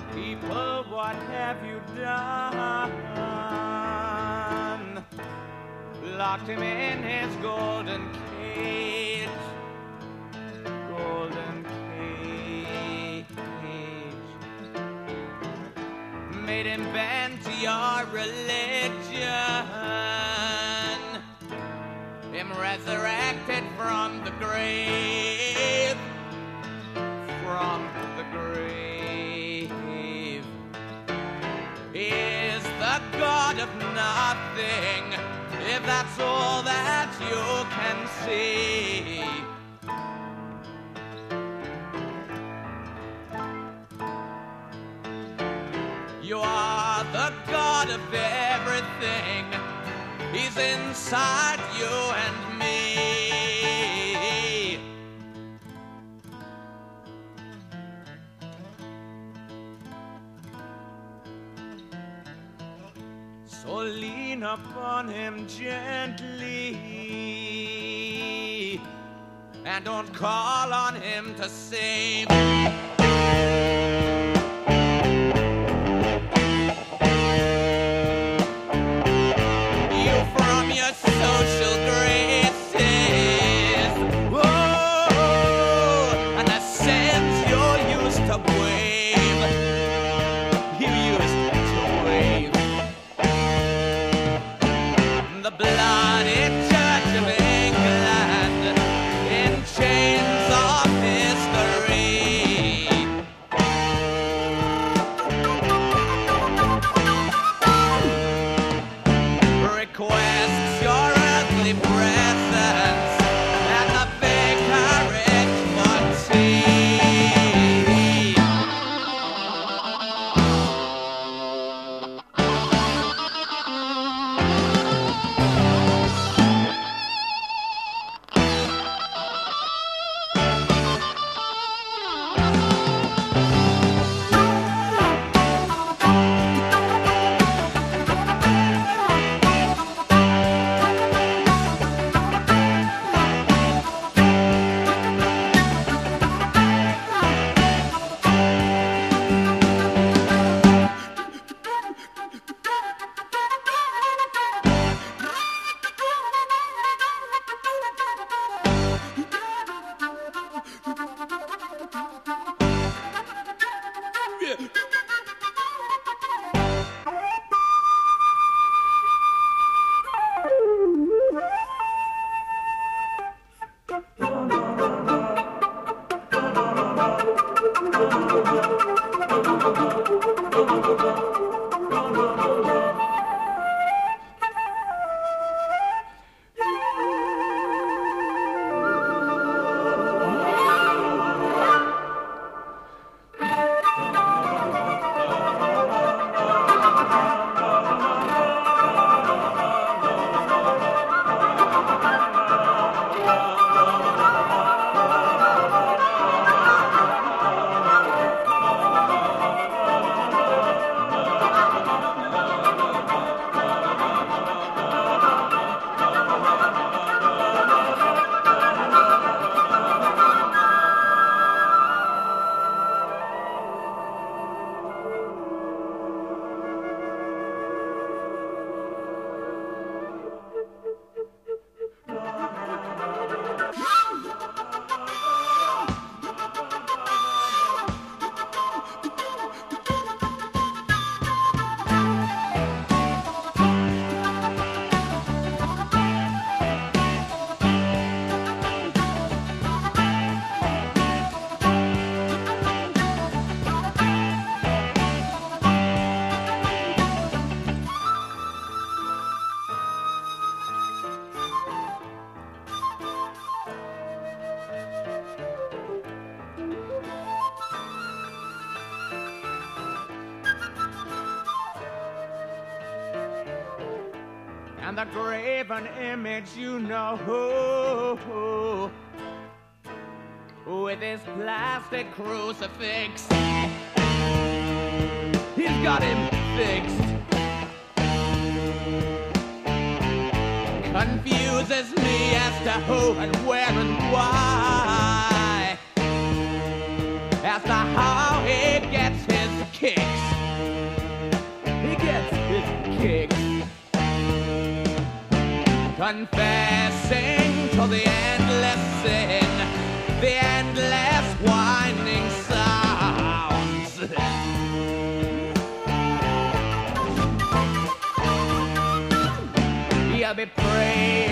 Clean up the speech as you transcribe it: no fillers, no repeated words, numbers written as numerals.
People, what have you done? Locked him in his golden cage. Golden cage. Made him bend to your religion. Him resurrected from the grave. From the grave. Is the God of nothing, if that's all that you can see. You are the God of everything. He's inside you and me. So lean upon him gently and don't call on him to save. Social graces, oh, and the sins you're used to wave, you used to wave. The bloody Church of England in chains of history. Requests your earthly presence at the vicarage for tea. And the graven image, you know, with his plastic crucifix, he's got him fixed. Confuses me as to who and where and why, as to how he gets his kick. confessing to the endless sin, the endless winding sounds. You'll be praying